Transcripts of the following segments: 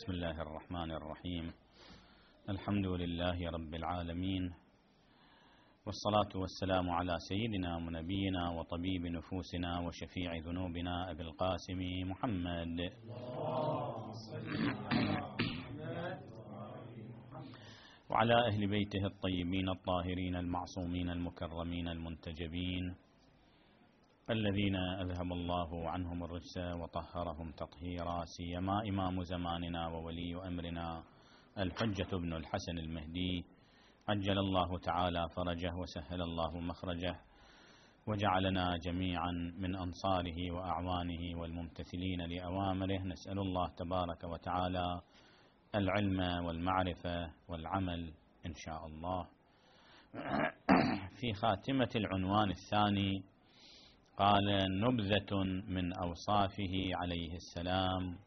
بسم الله الرحمن الرحيم. الحمد لله رب العالمين، والصلاة والسلام على سيدنا ونبينا وطبيب نفوسنا وشفيع ذنوبنا أبي القاسم محمد وعلى أهل بيته الطيبين الطاهرين المعصومين المكرمين المنتجبين الذين أذهب الله عنهم الرجس وطهرهم تطهيرا، سيما إمام زماننا وولي أمرنا الحجة بن الحسن المهدي، عجل الله تعالى فرجه وسهل الله مخرجه، وجعلنا جميعا من أنصاره وأعوانه والممتثلين لأوامره. نسأل الله تبارك وتعالى العلم والمعرفة والعمل إن شاء الله. في خاتمة العنوان الثاني قال: نبذة من أوصافه عليه السلام،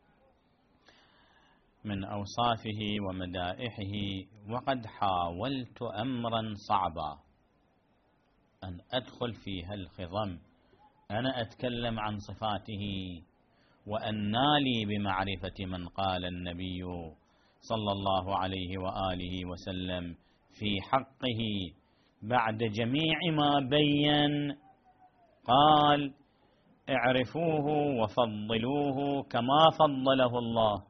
من أوصافه ومدائحه. وقد حاولت أمرا صعبا أن أدخل في هالخضم، أنا أتكلم عن صفاته وأنالي بمعرفة من قال النبي صلى الله عليه وآله وسلم في حقه بعد جميع ما بين. قال: اعرفوه وفضلوه كما فضله الله.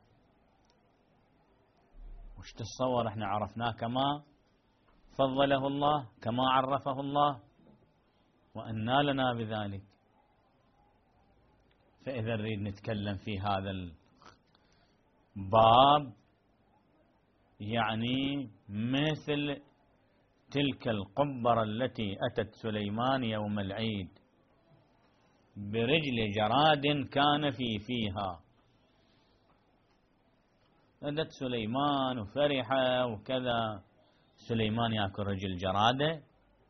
وش تتصور احنا عرفناه كما فضله الله، كما عرفه الله، وأنى لنا بذلك. فإذا نريد نتكلم في هذا الباب يعني مثل تلك القبرة التي أتت سليمان يوم العيد برجل جراد كان فيها. أتت سليمان وفرحة وكذا، سليمان يأكل رجل جرادة؟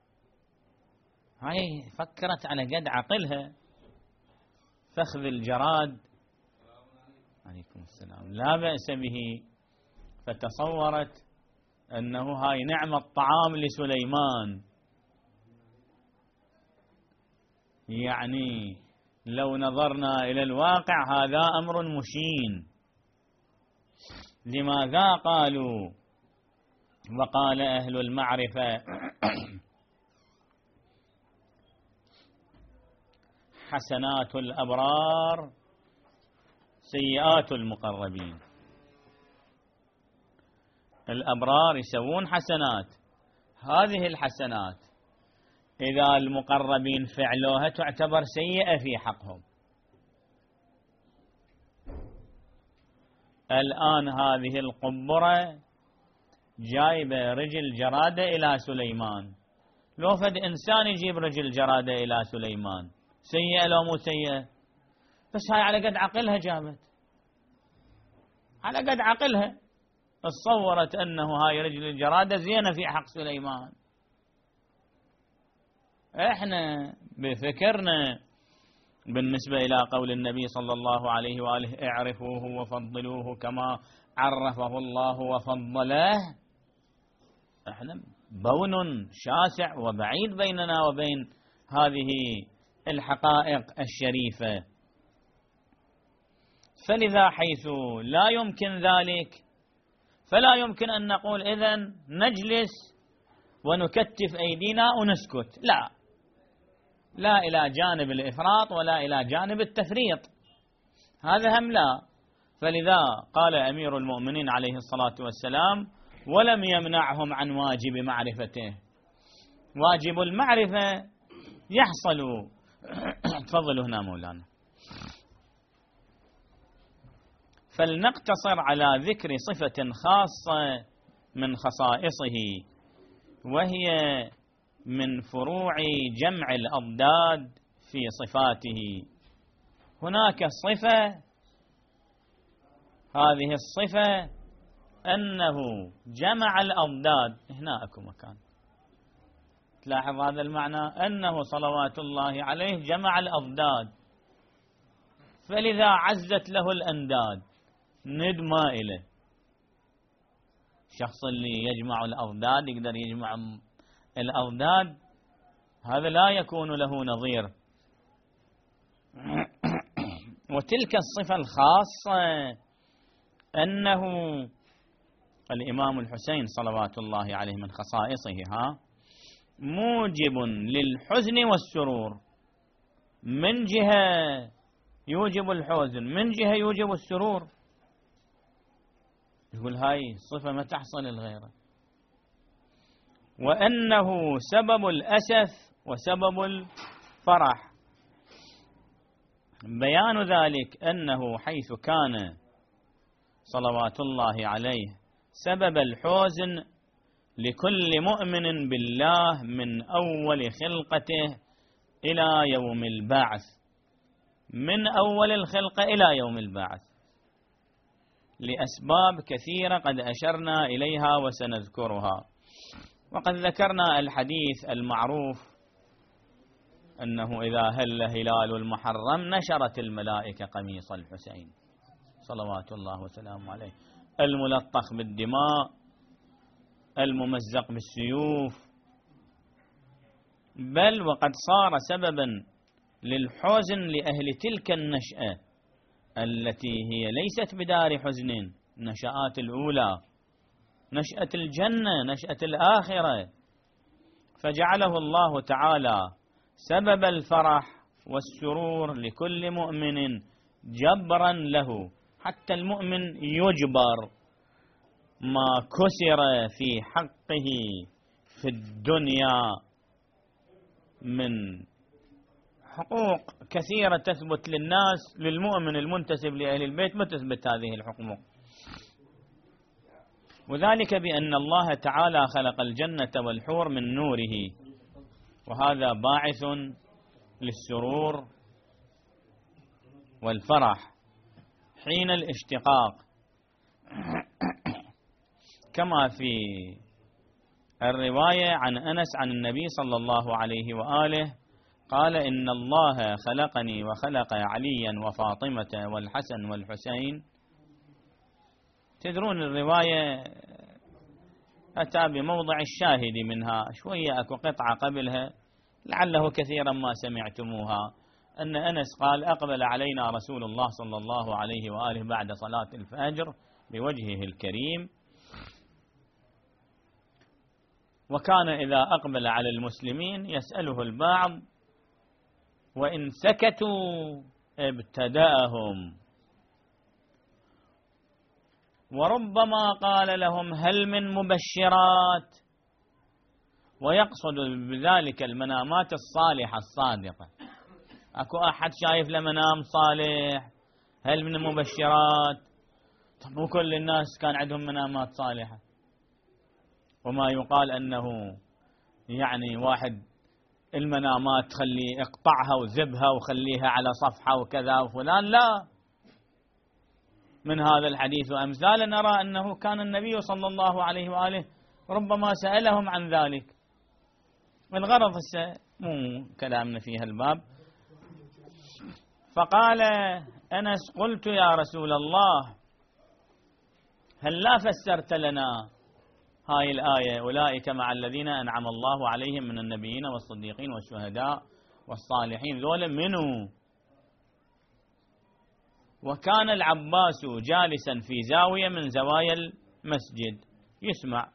هاي فكرت على قد عقلها، فخذ الجراد عليكم السلام لا بأس به، فتصورت أنه هاي نعمة طعام لسليمان. يعني لو نظرنا إلى الواقع هذا أمر مشين. لماذا قالوا؟ وقال أهل المعرفة: حسنات الأبرار سيئات المقربين. الأبرار يسوون حسنات، هذه الحسنات إذا المقربين فعلوها تعتبر سيئة في حقهم. الآن هذه القبرة جايبة رجل جرادة إلى سليمان، لو فد إنسان يجيب رجل جرادة إلى سليمان سيئة لو مو سيئة؟ بس هاي على قد عقلها جابت، على قد عقلها تصورت أنه هاي رجل الجرادة زينة في حق سليمان. احنا بفكرنا بالنسبة إلى قول النبي صلى الله عليه وآله: اعرفوه وفضلوه كما عرفه الله وفضله. احنا بون شاسع وبعيد بيننا وبين هذه الحقائق الشريفة. فلذا حيث لا يمكن ذلك فلا يمكن أن نقول إذن نجلس ونكتف أيدينا ونسكت، لا إلى جانب الإفراط ولا إلى جانب التفريط، هذا هم لا. فلذا قال أمير المؤمنين عليه الصلاة والسلام: ولم يمنعهم عن واجب معرفته. واجب المعرفة يحصل. تفضلوا هنا مولانا. فلنقتصر على ذكر صفة خاصة من خصائصه، وهي من فروع جمع الأضداد في صفاته. هناك صفة، هذه الصفة أنه جمع الأضداد. هنا أكو مكان تلاحظ هذا المعنى، أنه صلوات الله عليه جمع الأضداد، فلذا عزت له الأنداد. ند ما إله. الشخص اللي يجمع الأضداد يقدر يجمع الأضداد، هذا لا يكون له نظير. وتلك الصفة الخاصة أنه الإمام الحسين صلوات الله عليه من خصائصه موجب للحزن والسرور، من جهة يوجب الحزن، من جهة يوجب السرور. يقول هاي صفة ما تحصل الغيرة. وأنه سبب الأسف وسبب الفرح. بيان ذلك أنه حيث كان صلوات الله عليه سبب الحزن لكل مؤمن بالله من أول خلقته إلى يوم البعث، من أول الخلقة إلى يوم البعث، لأسباب كثيرة قد أشرنا إليها وسنذكرها. وقد ذكرنا الحديث المعروف أنه إذا هل هلال المحرم نشرت الملائكة قميص الحسين صلوات الله وسلامه عليه، الملطخ بالدماء، الممزق بالسيوف، بل وقد صار سببا للحزن لأهل تلك النشأة التي هي ليست بدار حزن، النشآت الأولى، نشأة الجنة، نشأة الآخرة، فجعله الله تعالى سبب الفرح والسرور لكل مؤمن جبرا له، حتى المؤمن يجبر ما كسر في حقه في الدنيا من حقوق كثيرة تثبت للناس، للمؤمن المنتسب لأهل البيت ما تثبت هذه الحقوق. وذلك بأن الله تعالى خلق الجنة والحور من نوره، وهذا باعث للسرور والفرح حين الاشتقاق، كما في الرواية عن أنس عن النبي صلى الله عليه وآله قال: إن الله خلقني وخلق عليا وفاطمة والحسن والحسين. تدرون الرواية أتى بموضع الشاهد منها شوية، أكو قطعة قبلها لعله كثيرا ما سمعتموها، أن أنس قال: أقبل علينا رسول الله صلى الله عليه وآله بعد صلاة الفجر بوجهه الكريم، وكان إذا أقبل على المسلمين يسأله البعض، وإن سكتوا ابتدأهم، وربما قال لهم: هل من مبشرات؟ ويقصد بذلك المنامات الصالحة الصادقة. أكو أحد شايف له منام صالح؟ هل من مبشرات؟ طب مو كل الناس كان عندهم منامات صالحة. وما يقال أنه يعني واحد المنامات خليه اقطعها وذبها وخليها على صفحة وكذا وفلان، لا. من هذا الحديث وأمثاله نرى أنه كان النبي صلى الله عليه وآله ربما سألهم عن ذلك. الغرض مو كلامنا في هالباب. فقال أنس: قلت يا رسول الله هل لا فسرت لنا هاي الآية: أولئك مع الذين أنعم الله عليهم من النبيين والصديقين والشهداء والصالحين، ذولا منه. وكان العباس جالسا في زاوية من زوايا المسجد يسمع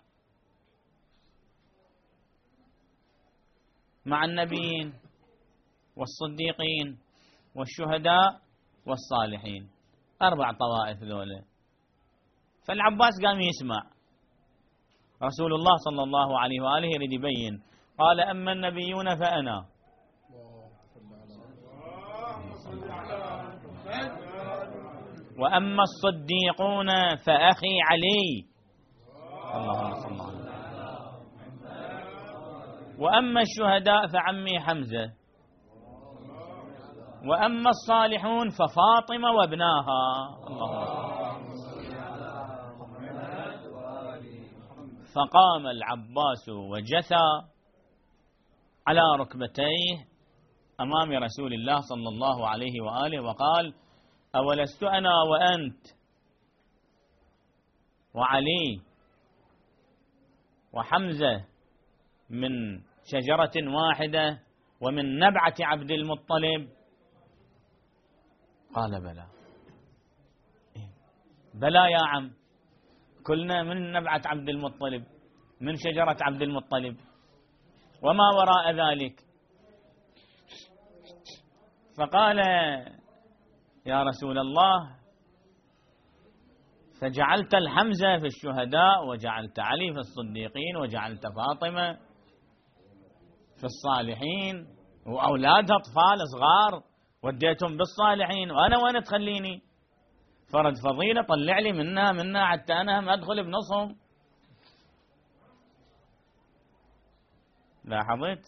مع النبيين والصديقين والشهداء والصالحين، 4 طوائف ذولا. فالعباس قام يسمع. رسول الله صلى الله عليه وآله يريد يبين، قال: أما النبيون فأنا، وأما الصديقون فأخي علي، اللهم صل على محمد، وأما الشهداء فعمي حمزة، وأما الصالحون ففاطمة وابناها، اللهم صل على محمد. فقام العباس وجثى على ركبتيه أمام رسول الله صلى الله عليه وآله وقال: أولست أنا وأنت وعلي وحمزة من شجرة واحدة ومن نبعة عبد المطلب؟ قال: بلى. بلى يا عم، كلنا من نبعة عبد المطلب، من شجرة عبد المطلب، وما وراء ذلك. فقال يا رسول الله فجعلت الحمزة في الشهداء، وجعلت علي في الصديقين، وجعلت فاطمة في الصالحين، وأولادها أطفال صغار وديتهم بالصالحين، وأنا وين تخليني؟ فرد فضيلة طلع لي منا حتى أنا هم أدخل بنصهم. لاحظت؟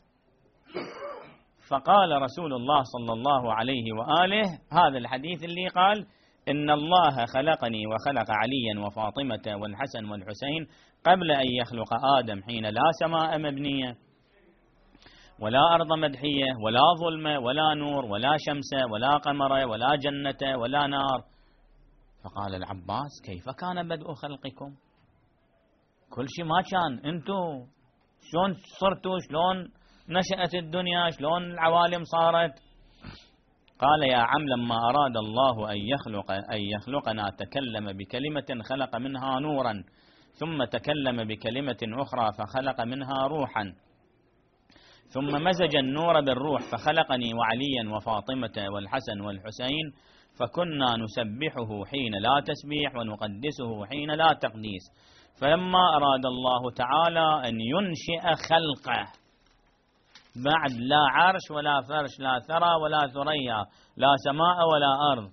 فقال رسول الله صلى الله عليه وآله هذا الحديث اللي قال إن الله خلقني وخلق عليا وفاطمة والحسن والحسين قبل أن يخلق آدم، حين لا سماء مبنية ولا أرض مدحية ولا ظلمة ولا نور ولا شمس ولا قمر ولا جنة ولا نار. فقال العباس كيف كان بدء خلقكم؟ كل شيء ما كان، أنتوا شلون صرتوا؟ شلون نشأت الدنيا؟ شلون العوالم صارت؟ قال يا عم لما أراد الله أن يخلقنا تكلم بكلمة خلق منها نورا، ثم تكلم بكلمة أخرى فخلق منها روحا، ثم مزج النور بالروح فخلقني وعليا وفاطمة والحسن والحسين، فكنا نسبحه حين لا تسبيح ونقدسه حين لا تقديس. فلما أراد الله تعالى أن ينشئ خلقه بعد لا عرش ولا فرش لا ثرى ولا ثريا لا سماء ولا أرض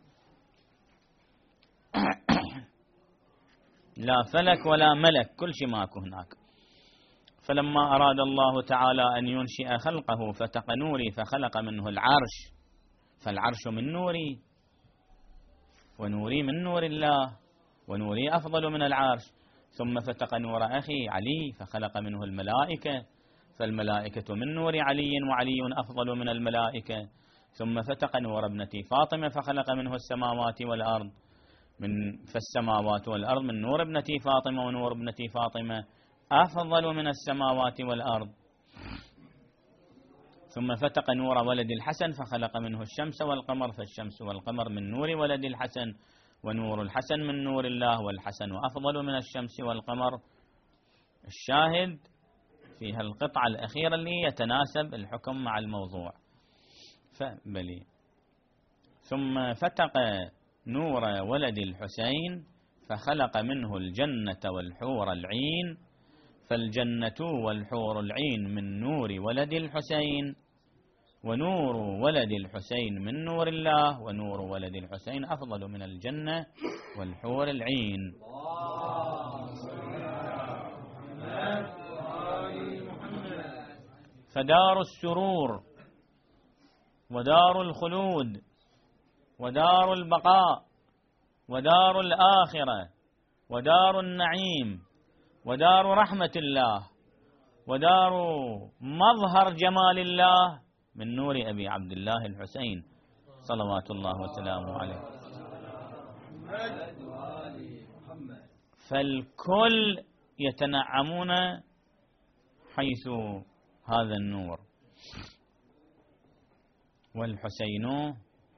لا فلك ولا ملك، كل شيء ماكو هناك. فلما أراد الله تعالى أن ينشئ خلقه فتق نوري فخلق منه العرش، فالعرش من نوري ونوري من نور الله، ونوري أفضل من العرش. ثم فتق نور أخي علي فخلق منه الملائكة، فالملائكة من نور علي وعلي أفضل من الملائكة. ثم فتق نور ابنتي فاطمة فخلق منه السماوات والأرض، فالسماوات والأرض من نور ابنتي فاطمة، ونور ابنتي فاطمة أفضل من السماوات والأرض. ثم فتق نور ولد الحسن فخلق منه الشمس والقمر، فالشمس والقمر من نور ولد الحسن، ونور الحسن من نور الله، والحسن أفضل من الشمس والقمر. الشاهد فيها القطعة الأخيرة اللي يتناسب الحكم مع الموضوع. فبلي ثم فتق نور ولد الحسين فخلق منه الجنة والحور العين، فالجنة والحور العين من نور ولد الحسين، ونور ولد الحسين من نور الله، ونور ولد الحسين أفضل من الجنة والحور العين. فدار السرور ودار الخلود ودار البقاء ودار الآخرة ودار النعيم ودار رحمة الله ودار مظهر جمال الله من نور أبي عبد الله الحسين صلوات الله وسلامه عليه. فالكل يتنعمون حيث هذا النور. والحسين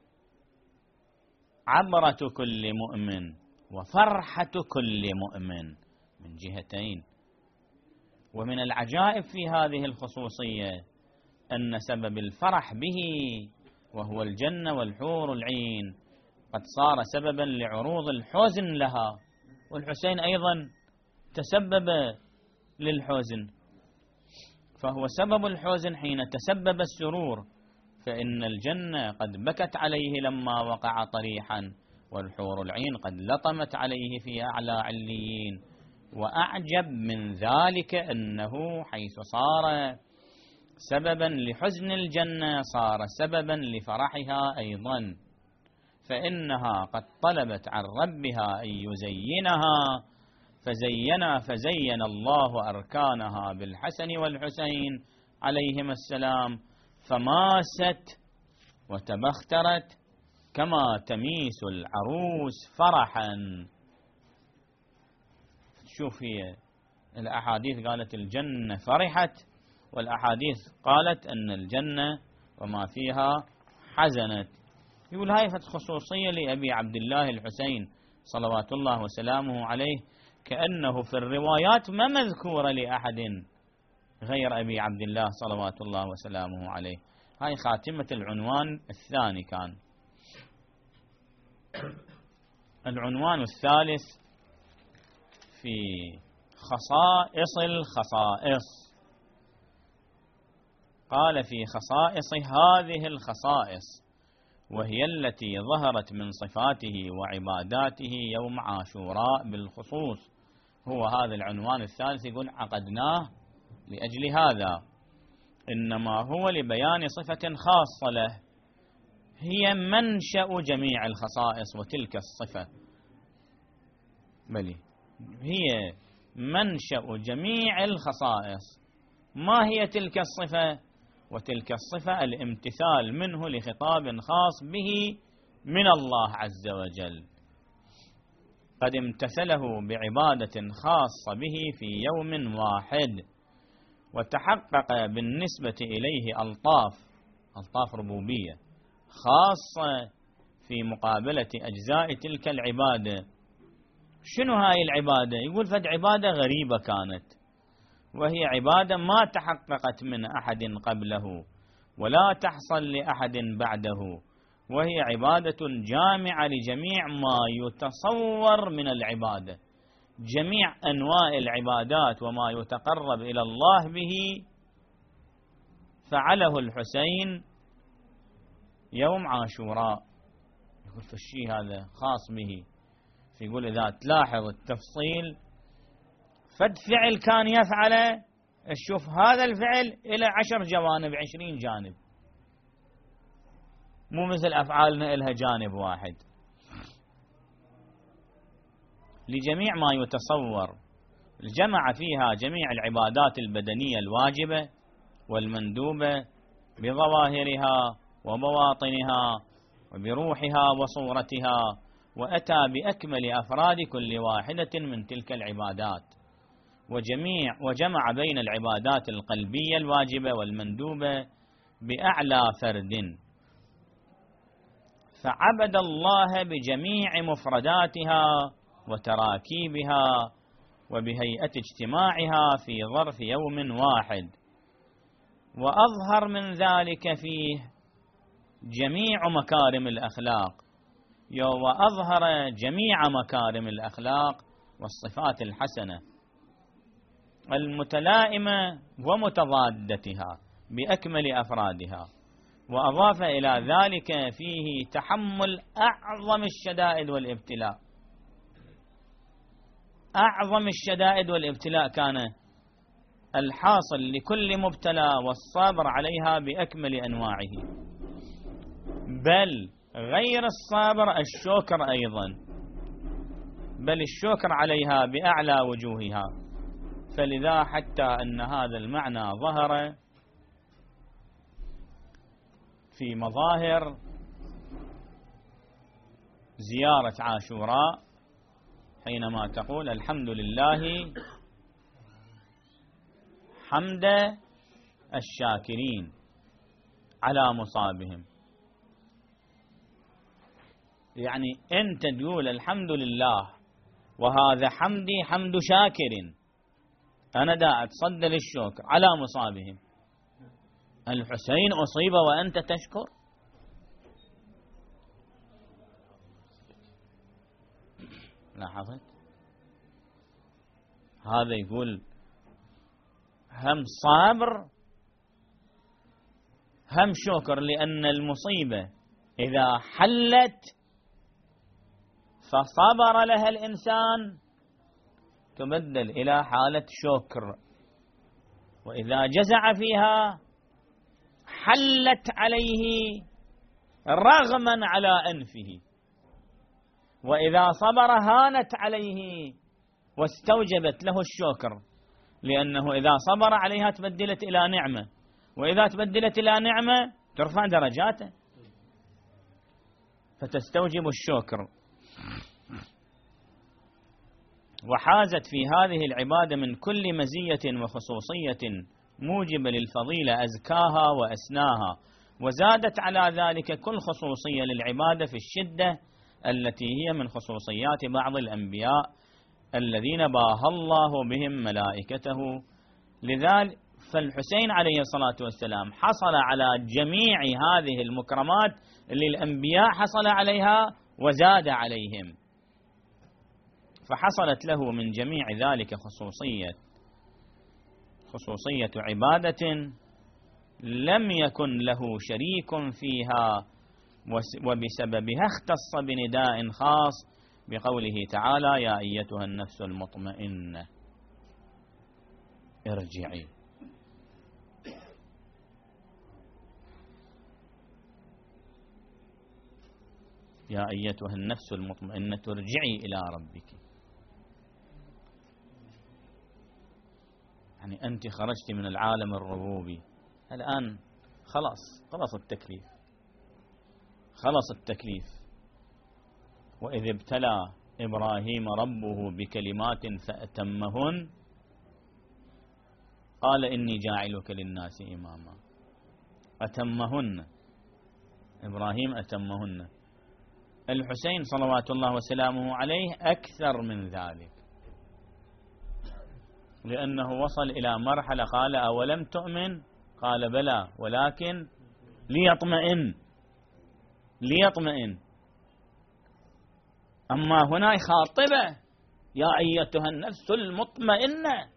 عبرة كل مؤمن وفرحة كل مؤمن من جهتين. ومن العجائب في هذه الخصوصية أن سبب الفرح به وهو الجنة والحور العين قد صار سببا لعروض الحزن لها، والحسين أيضا تسبب للحزن، فهو سبب الحزن حين تسبب السرور، فإن الجنة قد بكت عليه لما وقع طريحا، والحور العين قد لطمت عليه في أعلى عليين. وأعجب من ذلك أنه حيث صار سببا لحزن الجنة صار سببا لفرحها أيضا، فإنها قد طلبت عن ربها أن يزينها فزين الله أركانها بالحسن والحسين عليهما السلام، فماست وتبخترت كما تميس العروس فرحا. شوف هي الأحاديث قالت الجنة فرحت، والأحاديث قالت أن الجنة وما فيها حزنت. يقول هاي خصوصية لأبي عبد الله الحسين صلوات الله وسلامه عليه كأنه في الروايات ما مذكورة لأحد غير أبي عبد الله صلوات الله وسلامه عليه. هاي خاتمة العنوان الثاني. كان العنوان الثالث في خصائص الخصائص. قال في خصائص هذه الخصائص وهي التي ظهرت من صفاته وعباداته يوم عاشوراء بالخصوص. هو هذا العنوان الثالث يقول عقدناه لأجل هذا، إنما هو لبيان صفة خاصة له هي منشأ جميع الخصائص، وتلك الصفة بل هي منشأ جميع الخصائص. ما هي تلك الصفة؟ وتلك الصفة الامتثال منه لخطاب خاص به من الله عز وجل، قد امتثله بعبادة خاصة به في يوم واحد، وتحقق بالنسبة إليه ألطاف ربوبية خاصة في مقابلة أجزاء تلك العبادة. شنو هاي العبادة؟ يقول فد عبادة غريبة كانت، وهي عبادة ما تحققت من أحد قبله ولا تحصل لأحد بعده، وهي عبادة جامعة لجميع ما يتصور من العبادة، جميع أنواع العبادات وما يتقرب إلى الله به فعله الحسين يوم عاشوراء. يقول فالشيء هذا خاص به. يقول إذا تلاحظ التفصيل فد فعل كان يفعله، شوف هذا الفعل إلى 10 جوانب 20 جانب، مو مثل أفعالنا إلها جانب واحد. لجميع ما يتصور جمع فيها جميع العبادات البدنية الواجبة والمندوبة بظواهرها وبواطنها وبروحها وصورتها، وأتى بأكمل أفراد كل واحدة من تلك العبادات، وجمع بين العبادات القلبية الواجبة والمندوبة بأعلى فرد، فعبد الله بجميع مفرداتها وتراكيبها وبهيئة اجتماعها في ظرف يوم واحد، وأظهر من ذلك فيه جميع مكارم الأخلاق، وأظهر جميع مكارم الأخلاق والصفات الحسنة المتلائمة ومتضادتها بأكمل أفرادها، وأضاف إلى ذلك فيه تحمل أعظم الشدائد والابتلاء. أعظم الشدائد والابتلاء كان الحاصل لكل مبتلى والصابر عليها بأكمل أنواعه، بل غير الصابر الشكر أيضا، بل الشكر عليها بأعلى وجوهها. فلذا حتى أن هذا المعنى ظهر في مظاهر زيارة عاشوراء حينما تقول الحمد لله حمد الشاكرين على مصابهم. يعني أنت تقول الحمد لله وهذا حمدي حمد شاكر، أنا دا أتصدى للشكر على مصابهم. الحسين أصيب وأنت تشكر؟ لاحظت؟ هذا يقول هم صابر هم شكر، لأن المصيبة إذا حلت فصبر لها الإنسان تبدل إلى حالة شكر، وإذا جزع فيها حلت عليه رغما على أنفه، وإذا صبر هانت عليه واستوجبت له الشكر، لأنه إذا صبر عليها تبدلت إلى نعمة، وإذا تبدلت إلى نعمة ترفع درجاته فتستوجب الشكر. وحازت في هذه العبادة من كل مزية وخصوصية موجبة للفضيلة أزكاها وأسناها، وزادت على ذلك كل خصوصية للعبادة في الشدة التي هي من خصوصيات بعض الأنبياء الذين باهى الله بهم ملائكته. لذلك فالحسين عليه الصلاة والسلام حصل على جميع هذه المكرمات اللي الأنبياء حصل عليها وزاد عليهم، فحصلت له من جميع ذلك خصوصية عبادة لم يكن له شريك فيها، وبسببها اختص بنداء خاص بقوله تعالى: يا أيتها النفس المطمئنة ارجعي. يا أيتها النفس المطمئنة ارجعي إلى ربك. يعني أنت خرجت من العالم الربوبي، الآن خلص التكليف. وإذ ابتلى إبراهيم ربه بكلمات فأتمهن قال إني جاعلك للناس إماما. أتمهن، إبراهيم أتمهن. الحسين صلوات الله وسلامه عليه أكثر من ذلك، لأنه وصل إلى مرحلة قال: أولم تؤمن؟ قال: بلى ولكن ليطمئن. أما هنا يخاطبه: يا أيتها النفس المطمئنة.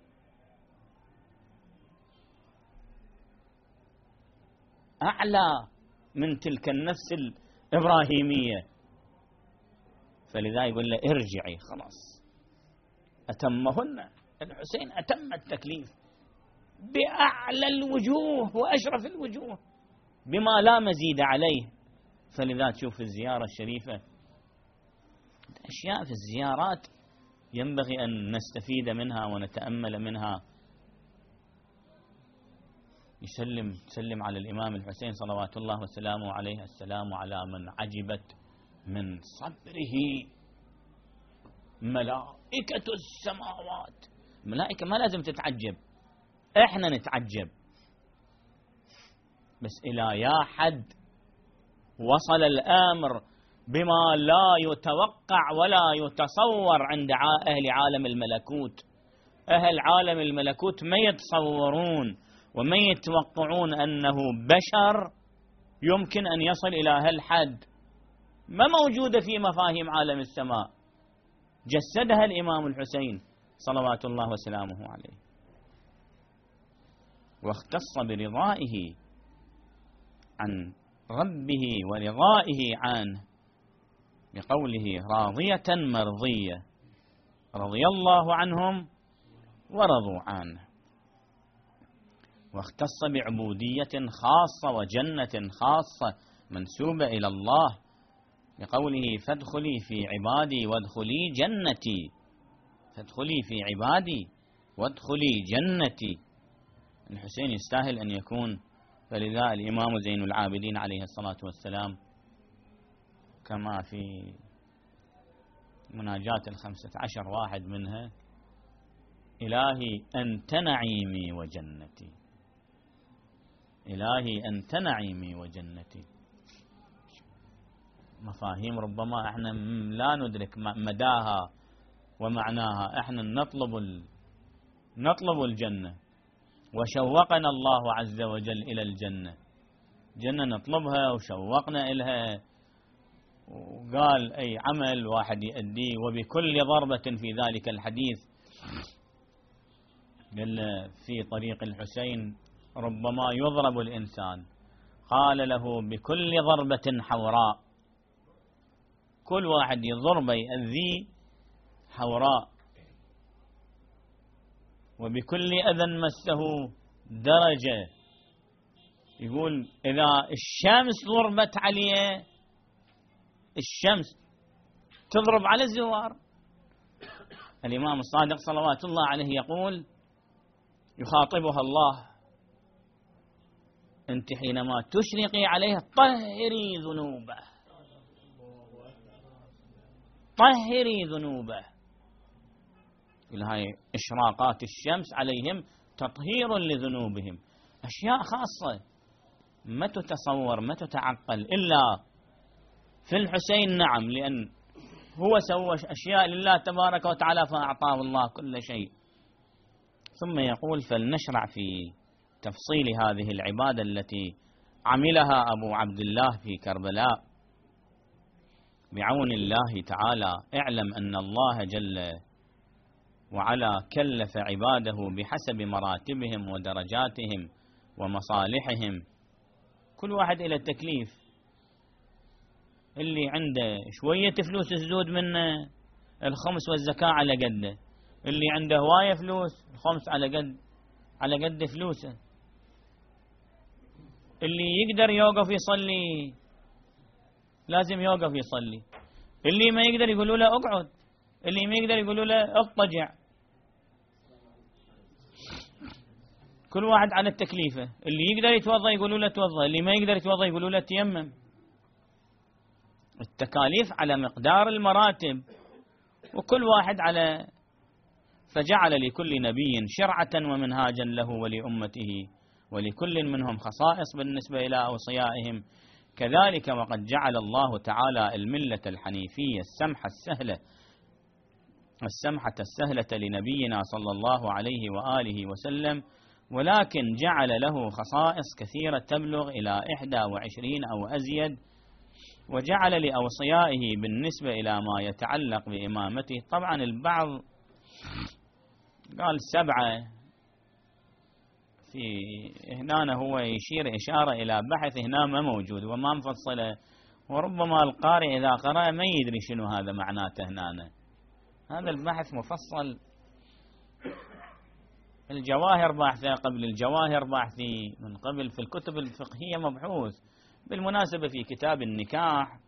أعلى من تلك النفس الإبراهيمية، فلذا يقول له ارجعي. خلاص أتمهن، الحسين أتم التكليف بأعلى الوجوه وأشرف الوجوه بما لا مزيد عليه. فلذا تشوف الزيارة الشريفة، أشياء في الزيارات ينبغي أن نستفيد منها ونتأمل منها. تسلم على الإمام الحسين صلوات الله وسلامه عليه: السلام على من عجبت من صبره ملائكة السماوات. الملائكة ما لازم تتعجب، احنا نتعجب. بس إلى يا حد وصل الأمر بما لا يتوقع ولا يتصور عند أهل عالم الملكوت. أهل عالم الملكوت ما يتصورون وما يتوقعون أنه بشر يمكن أن يصل إلى هالحد، ما موجودة في مفاهيم عالم السماء، جسدها الإمام الحسين صلوات الله وسلامه عليه. واختص برضائه عن ربه ورضائه عنه بقوله: راضية مرضية، رضي الله عنهم ورضوا عنه. واختص بعبودية خاصة وجنة خاصة منسوبة إلى الله بقوله: فادخلي في عبادي وادخلي جنتي. فادخلي في عبادي وادخلي جنتي. الحسين يستاهل أن يكون. فلذا الإمام زين العابدين عليه الصلاة والسلام كما في مناجاة 15 واحد منها: إلهي أنت نعيمي وجنتي، إلهي أنت نعيمي وجنتي. مفاهيم ربما احنا لا ندرك مداها ومعناها. احنا نطلب الجنة، وشوقنا الله عز وجل إلى الجنة. جنة نطلبها وشوقنا إلها، وقال أي عمل واحد يؤديه وبكل ضربة في ذلك الحديث. قال في طريق الحسين ربما يضرب الإنسان، قال له: بكل ضربة حوراء. كل واحد يضرب يأذيه حوراء، وبكل أذى مسه درجة. يقول إذا الشمس ضربت عليه، الشمس تضرب على الزوار. الإمام الصادق صلوات الله عليه يقول، يخاطبها الله: أنت حينما تشرقي عليه طهري ذنوبه، طهري ذنوبه. هاي إشراقات الشمس عليهم تطهير لذنوبهم. أشياء خاصة ما تتصور ما تتعقل إلا في الحسين. نعم، لأن هو سوى أشياء لله تبارك وتعالى فأعطاه الله كل شيء. ثم يقول فلنشرع في تفصيل هذه العبادة التي عملها أبو عبد الله في كربلاء بعون الله تعالى. اعلم أن الله جل وعلا كلف عباده بحسب مراتبهم ودرجاتهم ومصالحهم، كل واحد إلى التكليف. اللي عنده شوية فلوس تزود من الخمس والزكاة على قده، اللي عنده هواية فلوس الخمس على قد فلوسه. اللي يقدر يوقف يصلي لازم يوقف يصلي، اللي ما يقدر يقولوا له اقعد، اللي ما يقدر يقولوا له اضطجع. كل واحد على التكليفة. اللي يقدر يتوضا يقولوا له توضا، اللي ما يقدر يتوضا يقولوا له تيمم. التكاليف على مقدار المراتب، وكل واحد على. فجعل لكل نبي شرعة ومنهاجا له ولأمته، ولكل منهم خصائص بالنسبة إلى أوصيائهم. كذلك وقد جعل الله تعالى الملة الحنيفية السمحة السهلة لنبينا صلى الله عليه وآله وسلم، ولكن جعل له خصائص كثيرة تبلغ إلى 21 أو أزيد، وجعل لأوصيائه بالنسبة إلى ما يتعلق بإمامته. طبعا البعض قال 7، في هنا هو يشير إشارة إلى بحث هنا ما موجود وما مفصله، وربما القارئ إذا قرأ ما يدري شنو هذا معناته هنا. هذا البحث مفصل. الجواهر باحثة قبل الجواهر باحثي من قبل في الكتب الفقهية مبحوث. بالمناسبة في كتاب النكاح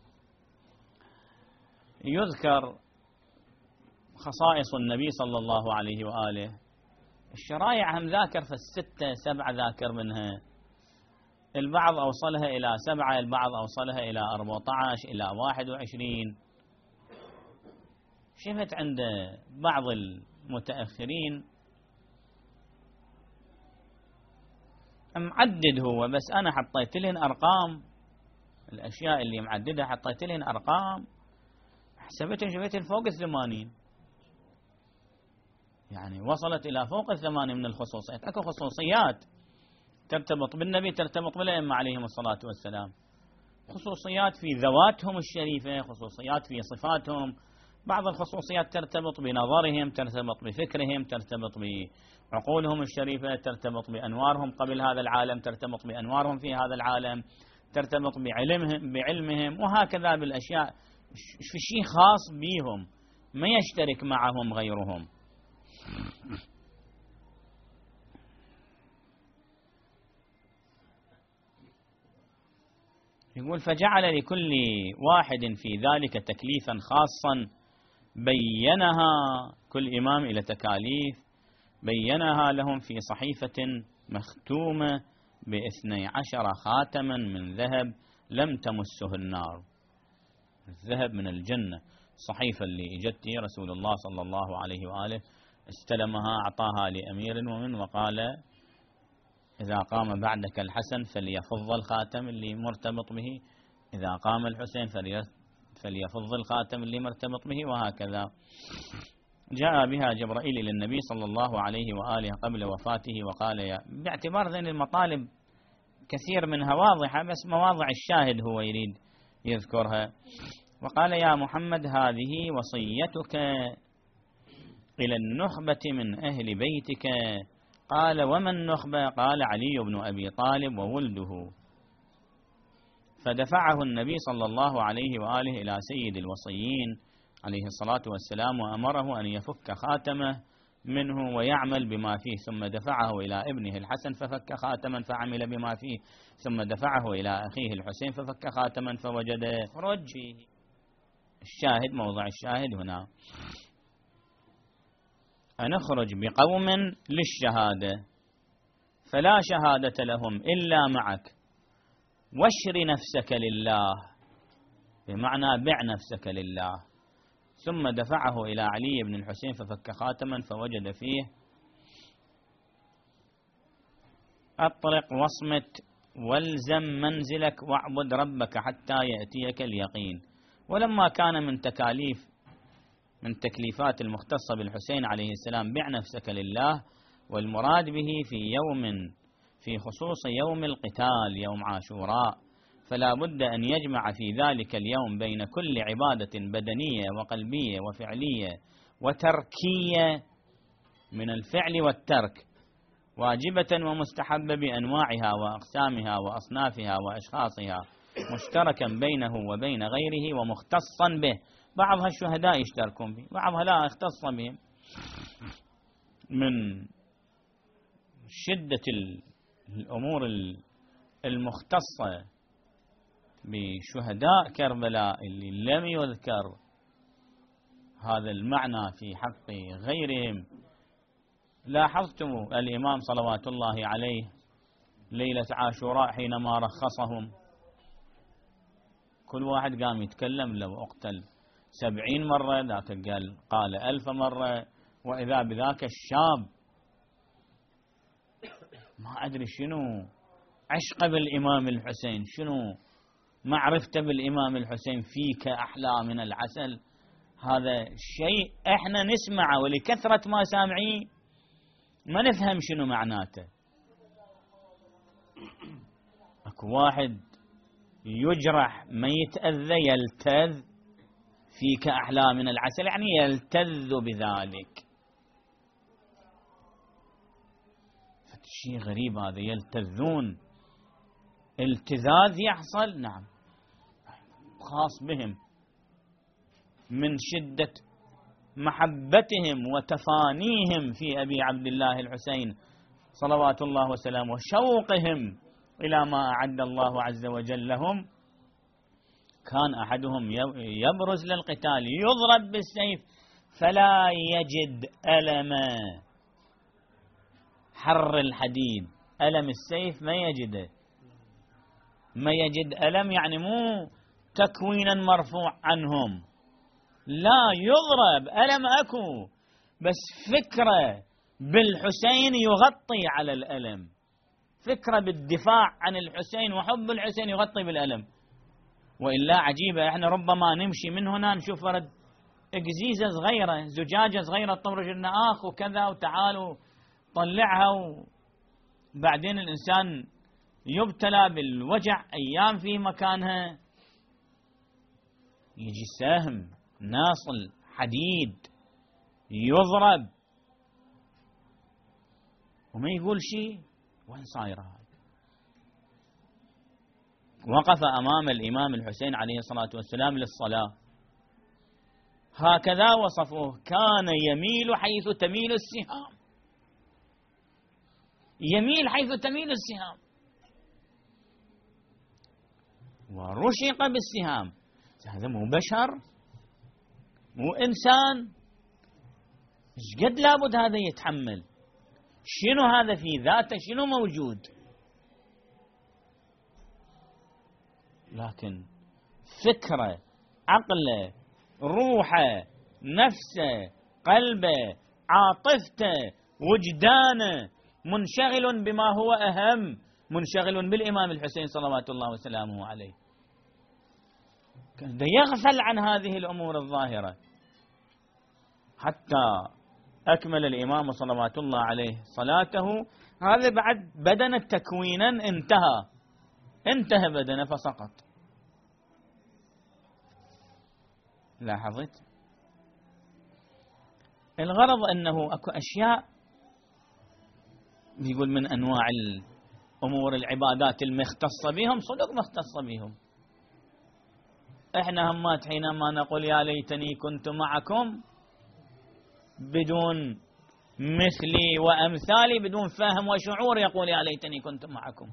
يذكر خصائص النبي صلى الله عليه وآله. الشرائع هم ذاكر فالستة 7 ذاكر منها، البعض أوصلها إلى 7، البعض أوصلها إلى 14 إلى 21. شفت عند بعض المتأخرين معدد هو، بس أنا حطيت لهن أرقام. الأشياء اللي معددها حطيت لهن أرقام، حسبتهم شفتهم فوق 80، يعني وصلت إلى فوق 8 من الخصوصيات. أكو خصوصيات ترتبط بالنبي، ترتبط بالأئمة عليهم الصلاة والسلام، خصوصيات في ذواتهم الشريفة، خصوصيات في صفاتهم. بعض الخصوصيات ترتبط بنظرهم، ترتبط بفكرهم، ترتبط بعقولهم الشريفة، ترتبط بأنوارهم قبل هذا العالم، ترتبط بأنوارهم في هذا العالم، ترتبط بعلمهم، وهكذا بالأشياء. في شيء خاص بهم ما يشترك معهم غيرهم. يقول فجعل لكل واحد في ذلك تكليفا خاصا بينها، كل إمام إلى تكاليف بينها لهم في صحيفة مختومة ب12 خاتما من ذهب لم تمسه النار. الذهب من الجنة. الصحيفة اللي اجت رسول الله صلى الله عليه وآله استلمها، أعطاها لأمير المؤمنين وقال إذا قام بعدك الحسن فليفض الخاتم اللي مرتبط به، إذا قام الحسين فليفض الخاتم اللي مرتبط به، وهكذا. جاء بها جبرائيل إلى النبي صلى الله عليه وآله قبل وفاته وقال باعتبار ذين المطالب كثير منها واضحة، بس مواضع الشاهد هو يريد يذكرها. وقال يا محمد هذه وصيتك إلى النخبة من أهل بيتك. قال وما النخبة؟ قال علي بن أبي طالب وولده. فدفعه النبي صلى الله عليه وآله إلى سيد الوصيين عليه الصلاة والسلام، وأمره أن يفك خاتمه منه ويعمل بما فيه، ثم دفعه إلى ابنه الحسن ففك خاتما فعمل بما فيه، ثم دفعه إلى أخيه الحسين ففك خاتما فوجد رجه. الشاهد، موضع الشاهد هنا أنخرج بقوم للشهادة فلا شهادة لهم إلا معك، واشر نفسك لله، بمعنى بع نفسك لله. ثم دفعه إلى علي بن الحسين ففك خاتما فوجد فيه أطرق واصمت والزم منزلك واعبد ربك حتى يأتيك اليقين. ولما كان من تكليفات المختصة بالحسين عليه السلام بع نفسك لله، والمراد به في خصوص يوم القتال يوم عاشوراء، فلا بد أن يجمع في ذلك اليوم بين كل عبادة بدنية وقلبية وفعلية وتركية من الفعل والترك، واجبة ومستحبة بأنواعها وأقسامها وأصنافها وأشخاصها، مشتركا بينه وبين غيره ومختصا به. بعضها الشهداء يشتركون به، بعضها لا يختص بهم. من شدة الأمور المختصة بشهداء كربلاء اللي لم يذكر هذا المعنى في حق غيرهم، لاحظتم الإمام صلوات الله عليه ليلة عاشوراء حينما رخصهم، كل واحد قام يتكلم لو أقتل 70 مرة، ذاك قال 1000 مرة، وإذا بذاك الشاب ما أدري شنو عشق بالإمام الحسين، شنو معرفته بالإمام الحسين، فيك أحلى من العسل. هذا شيء احنا نسمعه، ولكثرة ما سامعيه ما نفهم شنو معناته. اكو واحد يجرح ما يتأذى يلتذ، فيك أحلى من العسل يعني يلتذ بذلك. شيء غريب هذا، يلتذون، التذاذ يحصل، نعم، خاص بهم من شدة محبتهم وتفانيهم في أبي عبد الله الحسين صلوات الله وسلامه، وشوقهم إلى ما أعد الله عز وجل لهم. كان أحدهم يبرز للقتال يضرب بالسيف فلا يجد ألم حر الحديد، ألم السيف ما يجده، ما يجد ألم يعني مو تكوينا مرفوع عنهم، لا يضرب ألم أكو، بس فكرة بالحسين يغطي على الألم، فكرة بالدفاع عن الحسين وحب الحسين يغطي بالألم. وإلا عجيبة، احنا ربما نمشي من هنا نشوف ورد اقزيزة صغيرة، زجاجة صغيرة، طمرج لنا آخ وكذا وتعالوا طلعها، وبعدين الإنسان يبتلى بالوجع أيام في مكانها، يجي سهم ناصل حديد يضرب وما يقول شيء. وين صاير هذا؟ وقف أمام الإمام الحسين عليه الصلاة والسلام للصلاة، هكذا وصفوه، كان يميل حيث تميل السهام، يميل حيث تميل السهام، ورشق بالسهام. هذا مو بشر، مو إنسان، ايش قد لابد هذا يتحمل؟ شنو هذا في ذاته؟ شنو موجود؟ لكن فكره، عقله، روحه، نفسه، قلبه، عاطفته، وجدانه منشغل بما هو أهم، منشغل بالإمام الحسين صلوات الله وسلامه عليه، كان يغفل عن هذه الأمور الظاهرة. حتى أكمل الإمام صلوات الله عليه صلاته، هذا بعد بدن تكوينا انتهى بدنه فسقط. لاحظت؟ الغرض أنه أكو أشياء يقول من أنواع الأمور العبادات المختصة بهم، صدق مختصة بهم. احنا همات حينما نقول يا ليتني كنت معكم بدون مثلي وأمثالي، بدون فهم وشعور، يقول يا ليتني كنت معكم.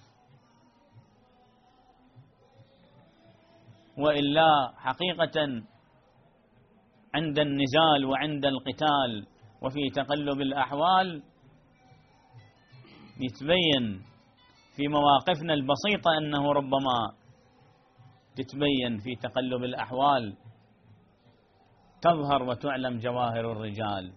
وإلا حقيقة عند النزال وعند القتال وفي تقلب الأحوال يتبين في مواقفنا البسيطة أنه ربما تتبين في تقلب الأحوال، تظهر وتعلم جواهر الرجال.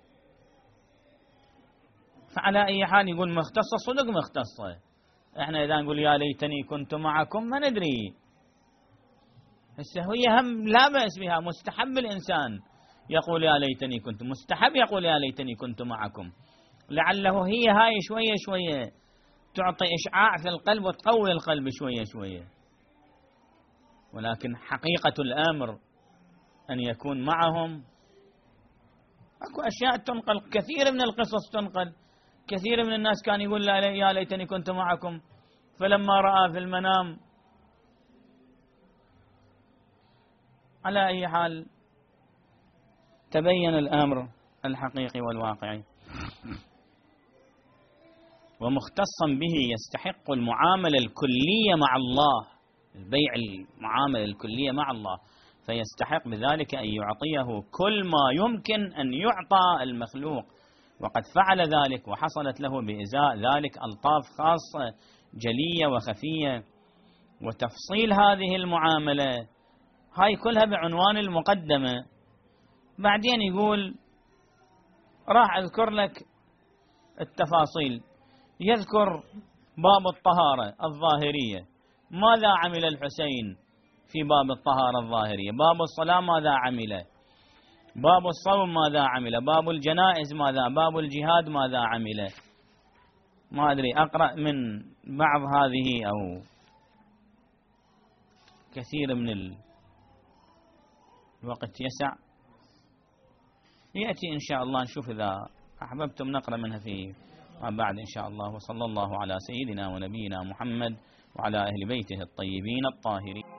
فعلى أي حال يقول مختصة، صدق مختصة. احنا إذا نقول يا ليتني كنت معكم ما ندري هسه هي هم لا بأس بها، مستحب الإنسان يقول يا ليتني كنت، مستحب يقول يا ليتني كنت معكم، لعله هي هاي شوية شوية تعطي إشعاع في القلب وتقوي القلب شوية شوية. ولكن حقيقة الأمر أن يكون معهم. أكو أشياء تنقل، كثير من القصص تنقل، كثير من الناس كان يقول يا ليتني كنت معكم، فلما رأى في المنام. على أي حال تبين الأمر الحقيقي والواقعي. ومختصا به يستحق المعاملة الكلية مع الله، البيع المعاملة الكلية مع الله، فيستحق بذلك أن يعطيه كل ما يمكن أن يعطى المخلوق، وقد فعل ذلك وحصلت له بإزاء ذلك ألطاف خاصة جلية وخفية. وتفصيل هذه المعاملة هاي كلها بعنوان المقدمة. بعدين يقول راح أذكر لك التفاصيل، يذكر باب الطهارة الظاهرية، ماذا عمل الحسين في باب الطهارة الظاهرية، باب الصلاة ماذا عمل، باب الصوم ماذا عمل، باب الجنائز ماذا، باب الجهاد ماذا عمل. ما أدري أقرأ من بعض هذه أو كثير من الوقت يسع، يأتي إن شاء الله نشوف إذا أحببتم نقرأ منها في ما بعد إن شاء الله. وصلى الله على سيدنا ونبينا محمد وعلى أهل بيته الطيبين الطاهرين.